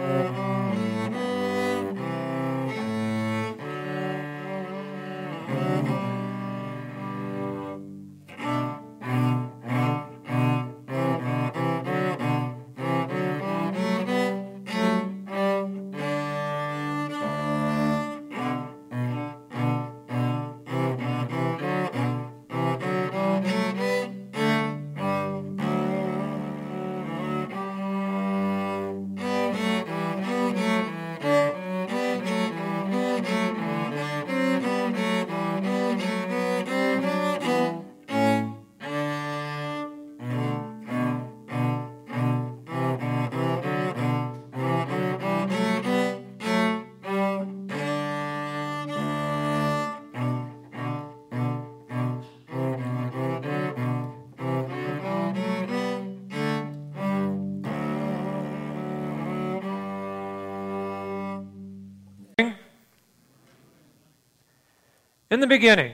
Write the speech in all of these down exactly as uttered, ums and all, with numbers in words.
In the beginning,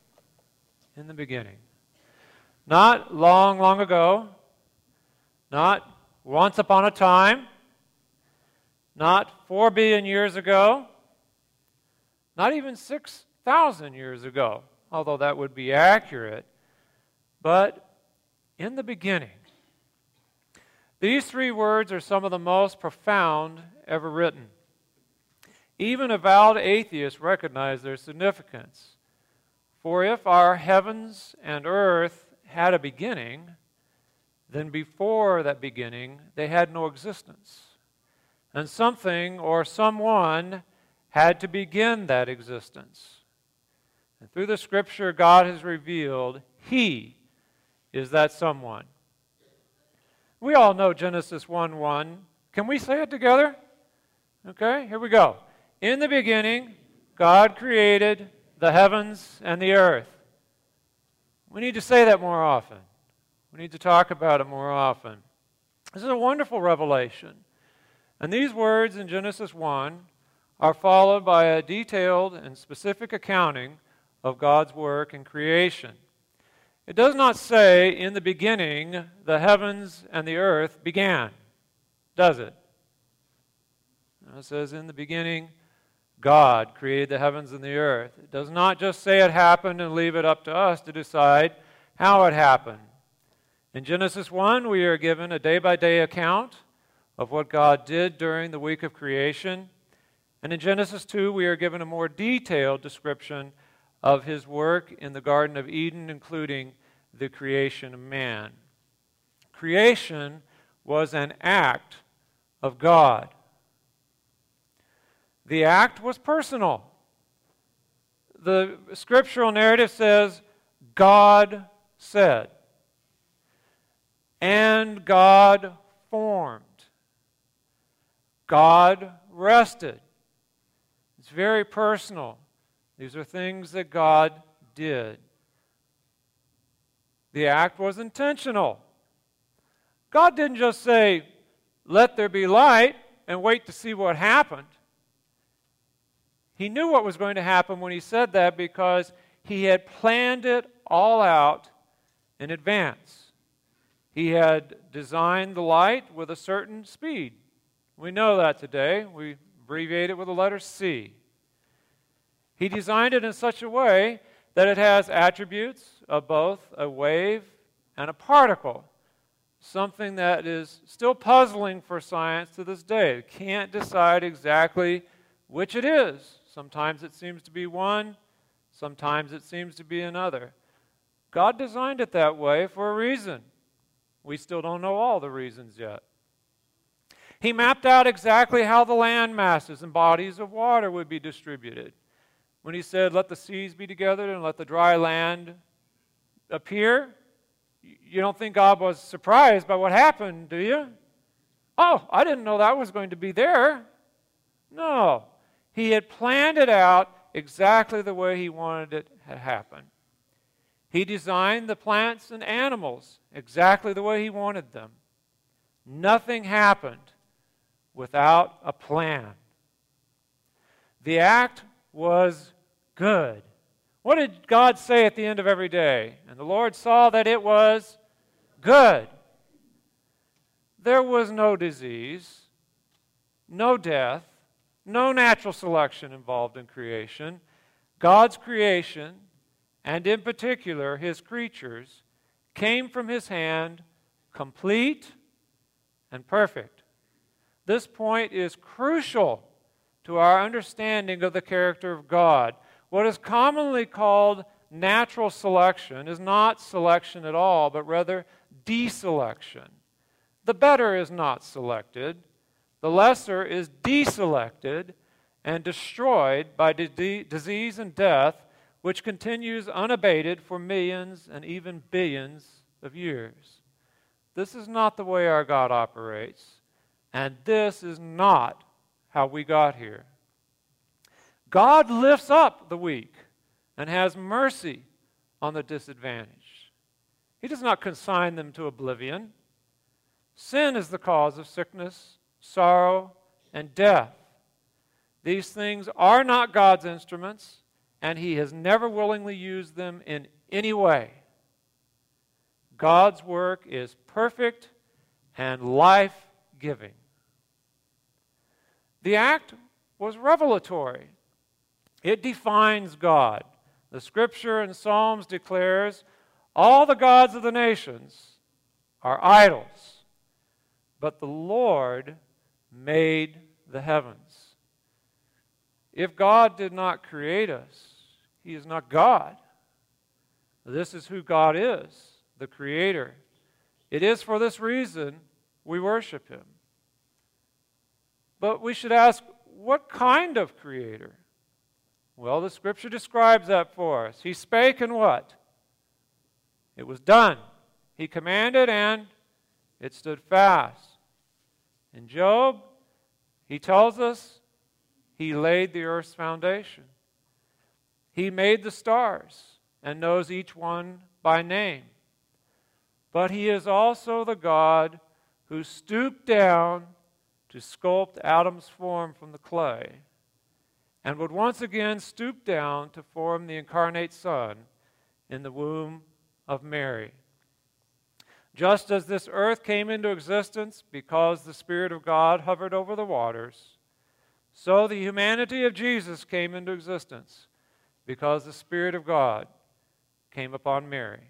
in the beginning, not long, long ago, not once upon a time, not four billion years ago, not even six thousand years ago, although that would be accurate, but in the beginning. These three words are some of the most profound ever written. Even avowed atheists recognize their significance. For if our heavens and earth had a beginning, then before that beginning they had no existence. And something or someone had to begin that existence. And through the Scripture, God has revealed He is that someone. We all know Genesis one one. Can we say it together? Okay, here we go. In the beginning, God created the heavens and the earth. We need to say that more often. We need to talk about it more often. This is a wonderful revelation. And these words in Genesis one are followed by a detailed and specific accounting of God's work in creation. It does not say, in the beginning, the heavens and the earth began, does it? It says, in the beginning, God created the heavens and the earth. It does not just say it happened and leave it up to us to decide how it happened. In Genesis one, we are given a day-by-day account of what God did during the week of creation. And in Genesis two, we are given a more detailed description of His work in the Garden of Eden, including the creation of man. Creation was an act of God. The act was personal. The scriptural narrative says, God said. And God formed. God rested. It's very personal. These are things that God did. The act was intentional. God didn't just say, let there be light, and wait to see what happened. He knew what was going to happen when He said that because He had planned it all out in advance. He had designed the light with a certain speed. We know that today. We abbreviate it with the letter C. He designed it in such a way that it has attributes of both a wave and a particle, something that is still puzzling for science to this day. It can't decide exactly which it is. Sometimes it seems to be one, sometimes it seems to be another. God designed it that way for a reason. We still don't know all the reasons yet. He mapped out exactly how the land masses and bodies of water would be distributed. When He said, let the seas be together and let the dry land appear, you don't think God was surprised by what happened, do you? Oh, I didn't know that was going to be there. No. He had planned it out exactly the way He wanted it to happen. He designed the plants and animals exactly the way He wanted them. Nothing happened without a plan. The act was good. What did God say at the end of every day? And the Lord saw that it was good. There was no disease. no death, no natural selection involved in creation. God's creation, and in particular his creatures, came from his hand complete and perfect. This point is crucial to our understanding of the character of God. What is commonly called natural selection is not selection at all, but rather deselection. The better is not selected. The lesser is deselected and destroyed by di- disease and death, which continues unabated for millions and even billions of years. This is not the way our God operates, and this is not how we got here. God lifts up the weak and has mercy on the disadvantaged. He does not consign them to oblivion. Sin is the cause of sickness, sorrow, and death. These things are not God's instruments, and he has never willingly used them in any way. God's work is perfect and life-giving. The act was revelatory. It defines God. The Scripture in Psalms declares, all the gods of the nations are idols, but the Lord made the heavens. If God did not create us, he is not God. This is who God is, the Creator. It is for this reason we worship him. But we should ask, what kind of Creator? Well, the Scripture describes that for us. He spake and what? It was done. He commanded and it stood fast. In Job, he tells us he laid the earth's foundation. He made the stars and knows each one by name. But he is also the God who stooped down to sculpt Adam's form from the clay, and would once again stoop down to form the incarnate Son in the womb of Mary. Just as this earth came into existence because the Spirit of God hovered over the waters, so the humanity of Jesus came into existence because the Spirit of God came upon Mary.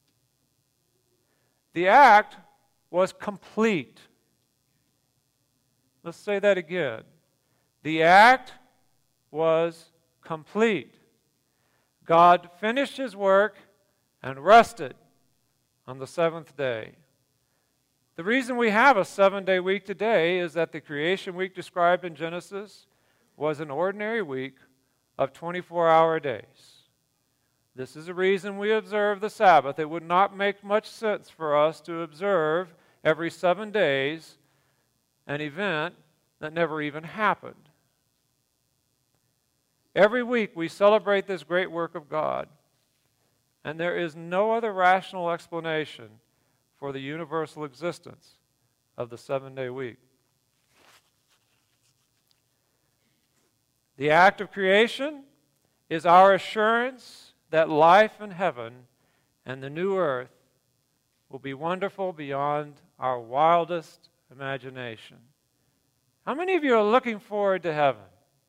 The act was complete. Let's say that again. The act was complete. God finished his work and rested on the seventh day. The reason we have a seven-day week today is that the creation week described in Genesis was an ordinary week of twenty-four hour days. This is the reason we observe the Sabbath. It would not make much sense for us to observe every seven days an event that never even happened. Every week we celebrate this great work of God, and there is no other rational explanation for the universal existence of the seven-day week. The act of creation is our assurance that life in heaven and the new earth will be wonderful beyond our wildest imagination. How many of you are looking forward to heaven?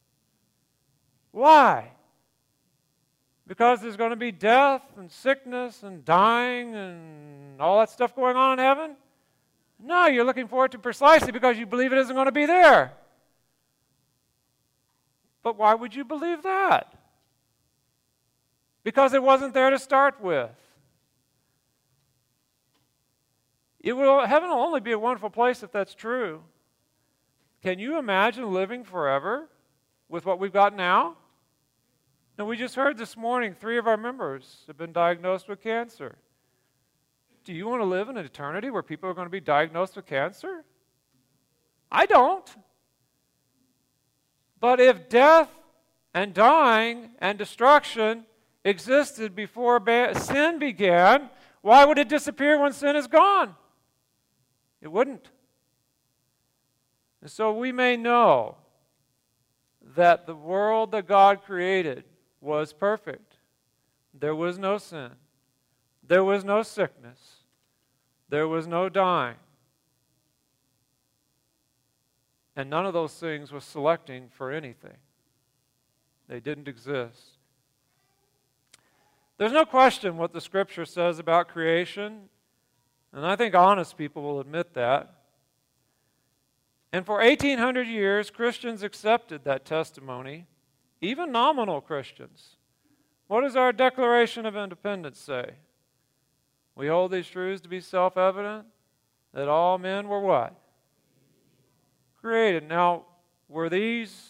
Why? Because there's going to be death and sickness and dying and all that stuff going on in heaven? No, you're looking forward to precisely because you believe it isn't going to be there. But why would you believe that? Because it wasn't there to start with. It will, heaven will only be a wonderful place if that's true. Can you imagine living forever with what we've got now? Now, we just heard this morning three of our members have been diagnosed with cancer. Do you want to live in an eternity where people are going to be diagnosed with cancer? I don't. But if death and dying and destruction existed before ba- sin began, why would it disappear when sin is gone? It wouldn't. And so we may know that the world that God created was perfect. There was no sin. There was no sickness. There was no dying. And none of those things was selecting for anything. They didn't exist. There's no question what the Scripture says about creation, and I think honest people will admit that. And for eighteen hundred years, Christians accepted that testimony, even nominal Christians. What does our Declaration of Independence say? We hold these truths to be self-evident, that all men were what? Created. Now, were these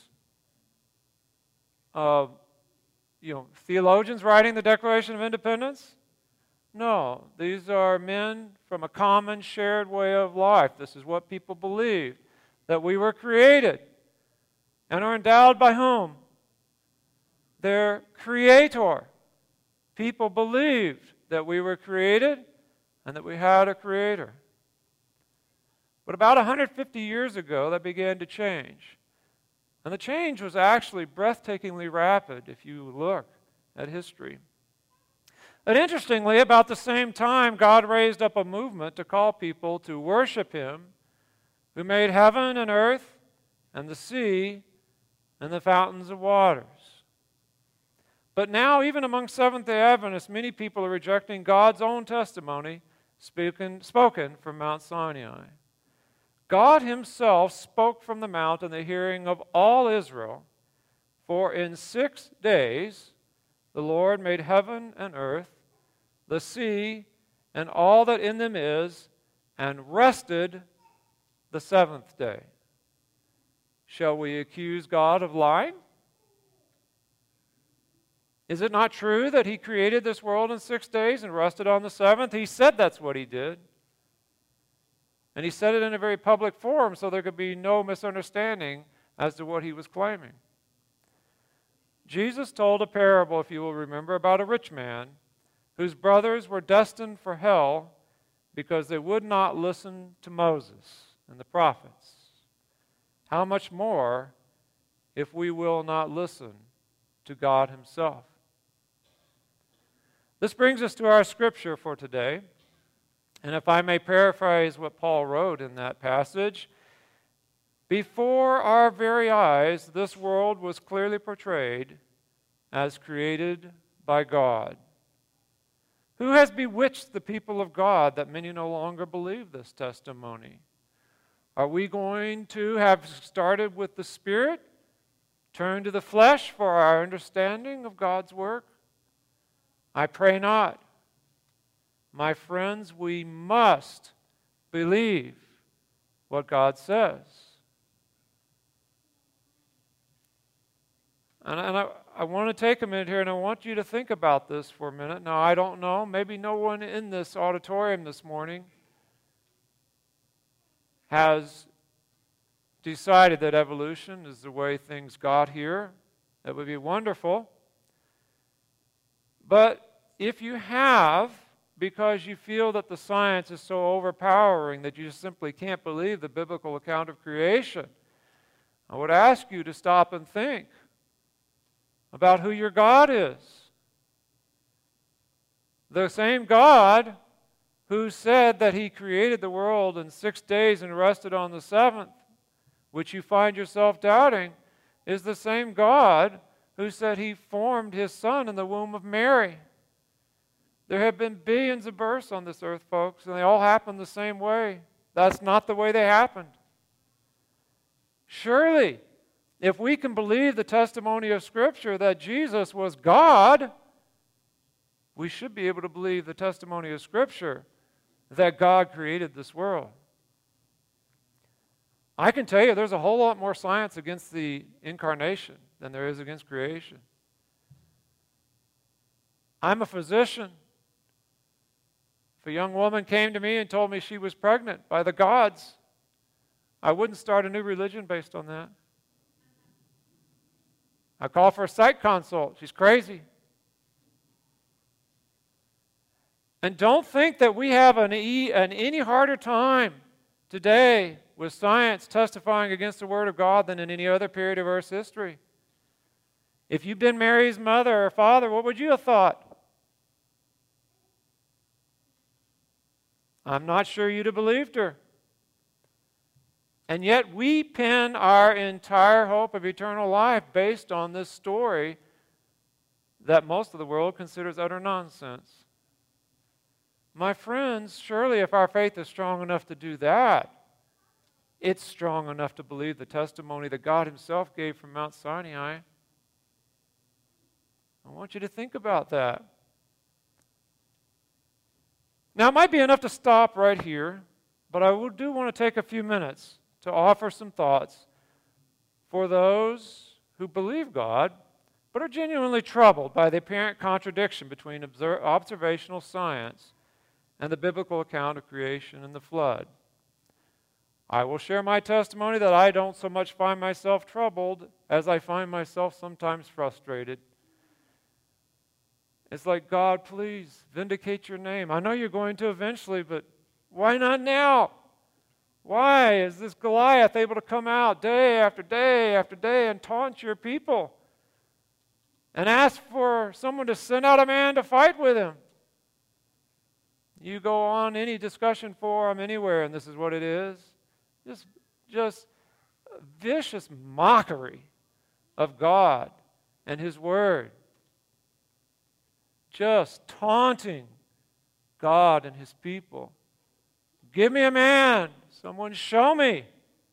uh, you know, theologians writing the Declaration of Independence? No. These are men from a common shared way of life. This is what people believed, that we were created and are endowed by whom? Their Creator. People believed that we were created and that we had a Creator. But about one hundred fifty years ago, that began to change. And the change was actually breathtakingly rapid if you look at history. And interestingly, about the same time, God raised up a movement to call people to worship Him who made heaven and earth and the sea and the fountains of waters. But now, even among Seventh-day Adventists, many people are rejecting God's own testimony spoken, spoken from Mount Sinai. God Himself spoke from the mount in the hearing of all Israel, for in six days the Lord made heaven and earth, the sea, and all that in them is, and rested the seventh day. Shall we accuse God of lying? Is it not true that He created this world in six days and rested on the seventh? He said that's what He did. And He said it in a very public forum so there could be no misunderstanding as to what He was claiming. Jesus told a parable, if you will remember, about a rich man whose brothers were destined for hell because they would not listen to Moses and the prophets. How much more if we will not listen to God Himself? This brings us to our scripture for today. And if I may paraphrase what Paul wrote in that passage, before our very eyes, this world was clearly portrayed as created by God. Who has bewitched the people of God that many no longer believe this testimony? Are we going to have started with the Spirit, turn to the flesh for our understanding of God's work? I pray not. My friends, we must believe what God says. And, and I, I want to take a minute here and I want you to think about this for a minute. Now, I don't know, maybe no one in this auditorium this morning has decided that evolution is the way things got here. That would be wonderful. But if you have, because you feel that the science is so overpowering that you just simply can't believe the biblical account of creation, I would ask you to stop and think about who your God is. The same God who said that He created the world in six days and rested on the seventh, which you find yourself doubting, is the same God who said He formed His Son in the womb of Mary. There have been billions of births on this earth, folks, and they all happened the same way. That's not the way they happened. Surely, if we can believe the testimony of Scripture that Jesus was God, we should be able to believe the testimony of Scripture that God created this world. I can tell you there's a whole lot more science against the incarnation than there is against creation. I'm a physician. If a young woman came to me and told me she was pregnant by the gods, I wouldn't start a new religion based on that. I call for a psych consult. She's crazy. And don't think that we have an, e- an any harder time today with science testifying against the Word of God than in any other period of Earth's history. If you'd been Mary's mother or father, what would you have thought? I'm not sure you'd have believed her. And yet we pin our entire hope of eternal life based on this story that most of the world considers utter nonsense. My friends, surely if our faith is strong enough to do that, it's strong enough to believe the testimony that God Himself gave from Mount Sinai. I want you to think about that. Now, it might be enough to stop right here, but I do want to take a few minutes to offer some thoughts for those who believe God, but are genuinely troubled by the apparent contradiction between observ- observational science and the biblical account of creation and the flood. I will share my testimony that I don't so much find myself troubled as I find myself sometimes frustrated. It's like, God, please vindicate your name. I know you're going to eventually, but why not now? Why is this Goliath able to come out day after day after day and taunt your people and ask for someone to send out a man to fight with him? You go on any discussion forum anywhere, and this is what it is. Just, just vicious mockery of God and His Word. Just taunting God and His people. Give me a man. Someone show me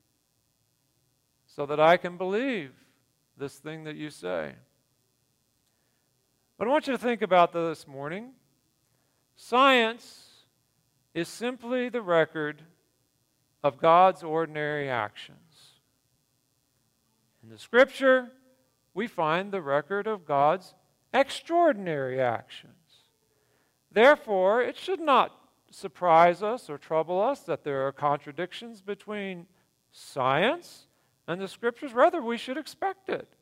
so that I can believe this thing that you say. But I want you to think about this morning. Science is simply the record of God's ordinary actions. In the Scripture, we find the record of God's extraordinary actions. Therefore, it should not surprise us or trouble us that there are contradictions between science and the Scriptures. Rather, we should expect it.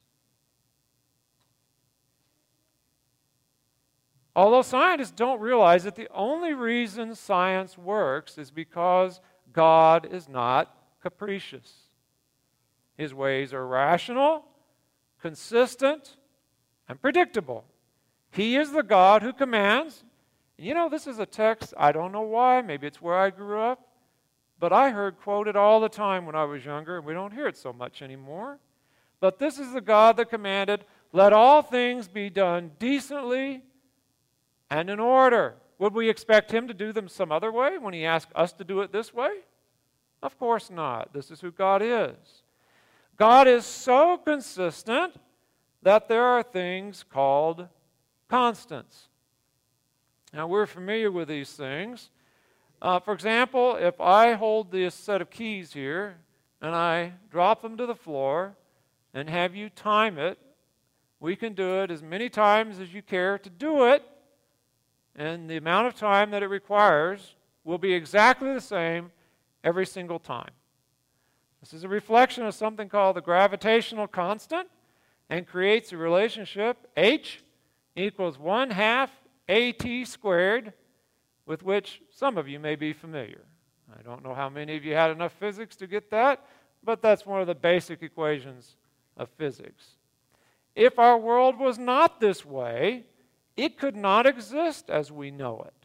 Although scientists don't realize that the only reason science works is because God is not capricious. His ways are rational, consistent, and predictable. He is the God who commands. And you know, this is a text, I don't know why, maybe it's where I grew up, but I heard quoted all the time when I was younger, and we don't hear it so much anymore. But this is the God that commanded, let all things be done decently and in order. Would we expect Him to do them some other way when He asked us to do it this way? Of course not. This is who God is. God is so consistent that there are things called constants. Now, we're familiar with these things. Uh, for example, if I hold this set of keys here and I drop them to the floor and have you time it, we can do it as many times as you care to do it, and the amount of time that it requires will be exactly the same every single time. This is a reflection of something called the gravitational constant and creates a relationship H equals one half at squared, with which some of you may be familiar. I don't know how many of you had enough physics to get that, but that's one of the basic equations of physics. If our world was not this way, it could not exist as we know it.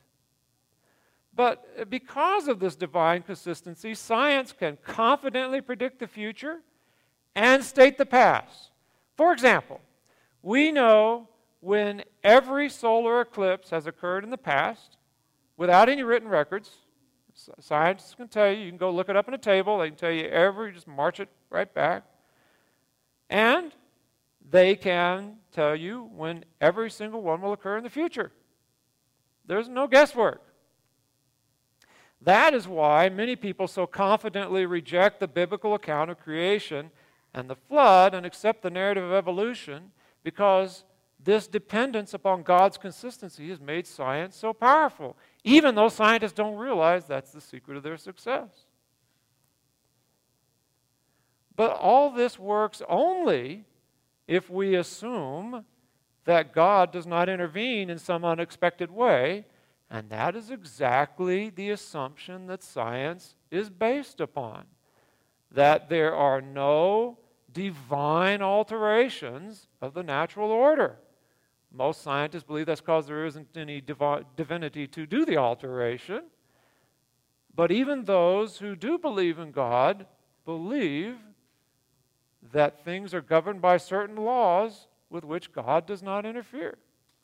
But because of this divine consistency, science can confidently predict the future and state the past. For example, we know when every solar eclipse has occurred in the past without any written records. Scientists can tell you, you can go look it up in a table, they can tell you every, just march it right back. And they can tell you when every single one will occur in the future. There's no guesswork. That is why many people so confidently reject the biblical account of creation and the flood and accept the narrative of evolution, because this dependence upon God's consistency has made science so powerful, even though scientists don't realize that's the secret of their success. But all this works only if we assume that God does not intervene in some unexpected way, and that is exactly the assumption that science is based upon, that there are no divine alterations of the natural order. Most scientists believe that's because there isn't any divi- divinity to do the alteration. But even those who do believe in God believe that things are governed by certain laws with which God does not interfere.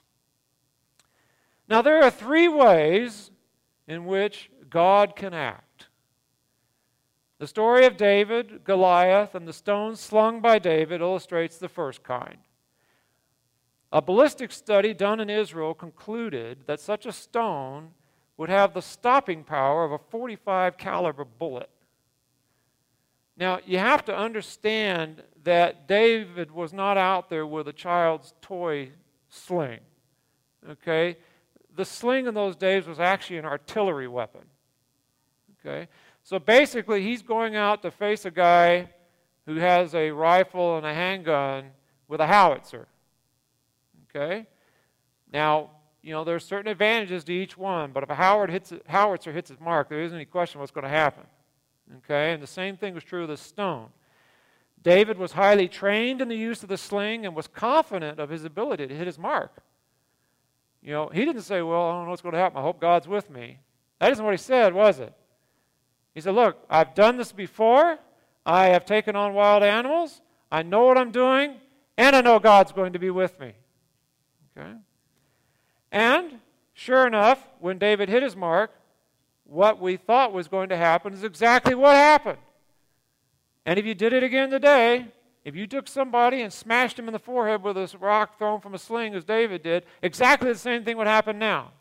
Now, there are three ways in which God can act. The story of David, Goliath, and the stones slung by David illustrates the first kind. A ballistic study done in Israel concluded that such a stone would have the stopping power of a forty-five caliber bullet. Now, you have to understand that David was not out there with a child's toy sling. Okay? The sling in those days was actually an artillery weapon. Okay? So basically, he's going out to face a guy who has a rifle and a handgun with a howitzer. Okay? Now, you know, there's certain advantages to each one, but if a Howard hits, howitzer hits its mark, there isn't any question what's going to happen. Okay? And the same thing was true of the stone. David was highly trained in the use of the sling and was confident of his ability to hit his mark. You know, he didn't say, well, I don't know what's going to happen. I hope God's with me. That isn't what he said, was it? He said, look, I've done this before. I have taken on wild animals. I know what I'm doing, and I know God's going to be with me. Okay? And, sure enough, when David hit his mark, what we thought was going to happen is exactly what happened. And if you did it again today, if you took somebody and smashed him in the forehead with a rock thrown from a sling as David did, exactly the same thing would happen now.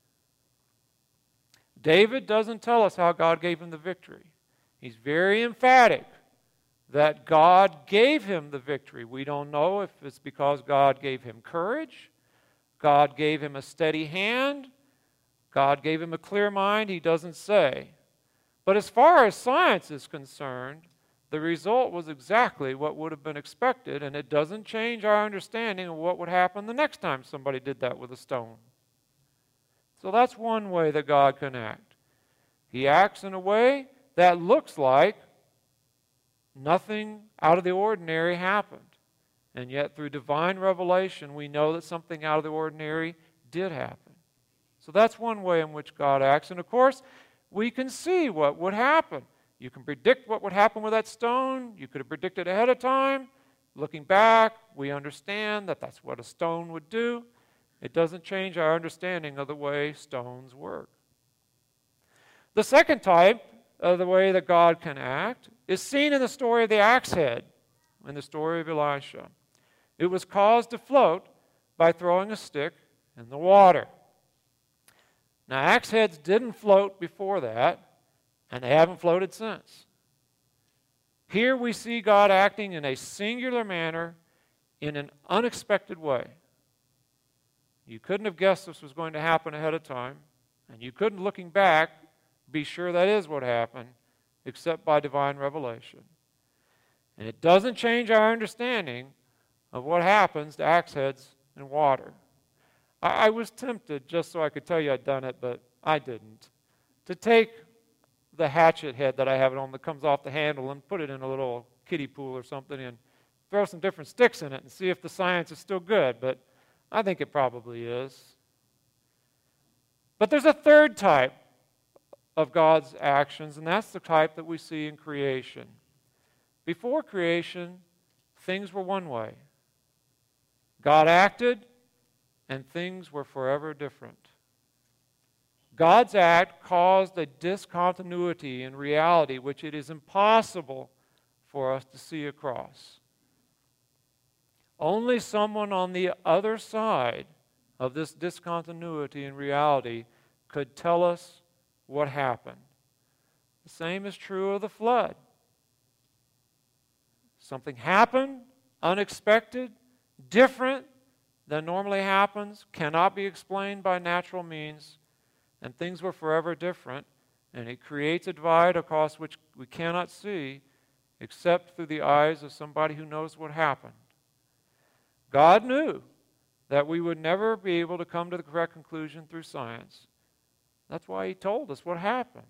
David doesn't tell us how God gave him the victory. He's very emphatic that God gave him the victory. We don't know if it's because God gave him courage, God gave him a steady hand, God gave him a clear mind. He doesn't say. But as far as science is concerned, the result was exactly what would have been expected, and it doesn't change our understanding of what would happen the next time somebody did that with a stone. So that's one way that God can act. He acts in a way that looks like nothing out of the ordinary happened. And yet through divine revelation, we know that something out of the ordinary did happen. So that's one way in which God acts. And of course, we can see what would happen. You can predict what would happen with that stone. You could have predicted ahead of time. Looking back, we understand that that's what a stone would do. It doesn't change our understanding of the way stones work. The second type of the way that God can act is seen in the story of the axe head, in the story of Elisha. It was caused to float by throwing a stick in the water. Now, axe heads didn't float before that, and they haven't floated since. Here we see God acting in a singular manner in an unexpected way. You couldn't have guessed this was going to happen ahead of time, and you couldn't, looking back, be sure that is what happened, except by divine revelation. And it doesn't change our understanding of what happens to axe heads in water. I, I was tempted, just so I could tell you I'd done it, but I didn't, to take the hatchet head that I have on that comes off the handle and put it in a little kiddie pool or something and throw some different sticks in it and see if the science is still good, but I think it probably is. But there's a third type of God's actions, and that's the type that we see in creation. Before creation, things were one way. God acted, and things were forever different. God's act caused a discontinuity in reality which it is impossible for us to see across. Only someone on the other side of this discontinuity in reality could tell us what happened. The same is true of the flood. Something happened, unexpected, different than normally happens, cannot be explained by natural means, and things were forever different, and it creates a divide across which we cannot see except through the eyes of somebody who knows what happened. God knew that we would never be able to come to the correct conclusion through science. That's why He told us what happened.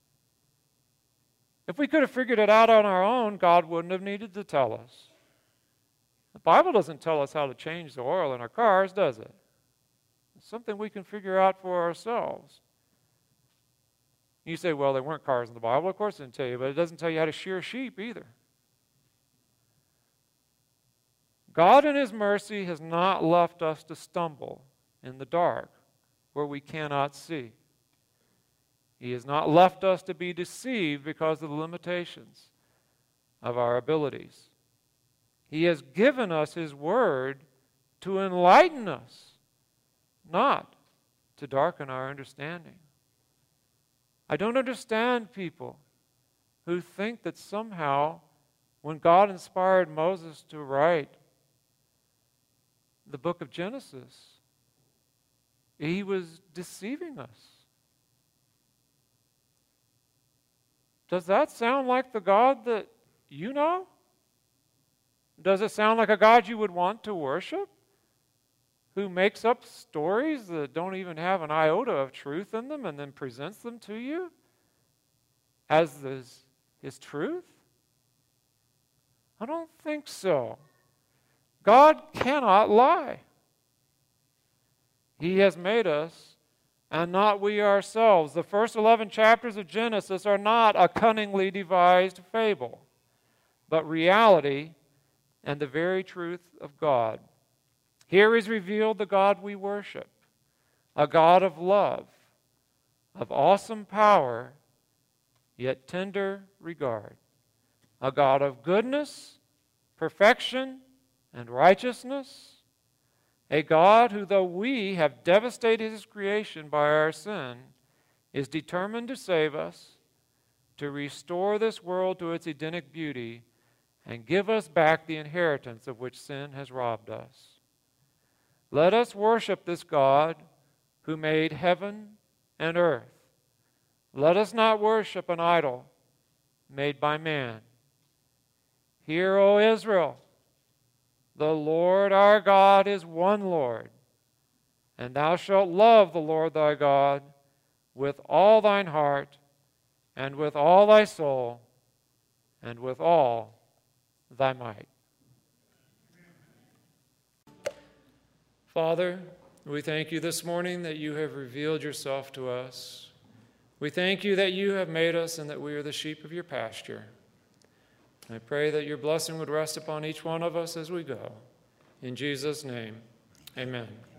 If we could have figured it out on our own, God wouldn't have needed to tell us. The Bible doesn't tell us how to change the oil in our cars, does it? It's something we can figure out for ourselves. You say, well, there weren't cars in the Bible. Of course it didn't tell you, but it doesn't tell you how to shear sheep either. God in His mercy has not left us to stumble in the dark where we cannot see. He has not left us to be deceived because of the limitations of our abilities. He has given us His Word to enlighten us, not to darken our understanding. I don't understand people who think that somehow when God inspired Moses to write the book of Genesis, He was deceiving us. Does that sound like the God that you know? Does it sound like a God you would want to worship? Who makes up stories that don't even have an iota of truth in them and then presents them to you as his, his truth? I don't think so. God cannot lie. He has made us, and not we ourselves. The first eleven chapters of Genesis are not a cunningly devised fable, but reality and the very truth of God. Here is revealed the God we worship, a God of love, of awesome power, yet tender regard, a God of goodness, perfection, and righteousness, a God who, though we have devastated His creation by our sin, is determined to save us, to restore this world to its Edenic beauty, and give us back the inheritance of which sin has robbed us. Let us worship this God who made heaven and earth. Let us not worship an idol made by man. Hear, O Israel, the Lord our God is one Lord, and thou shalt love the Lord thy God with all thine heart, and with all thy soul, and with all thy might. Father, we thank you this morning that you have revealed yourself to us. We thank you that you have made us and that we are the sheep of your pasture. I pray that your blessing would rest upon each one of us as we go. In Jesus' name, amen.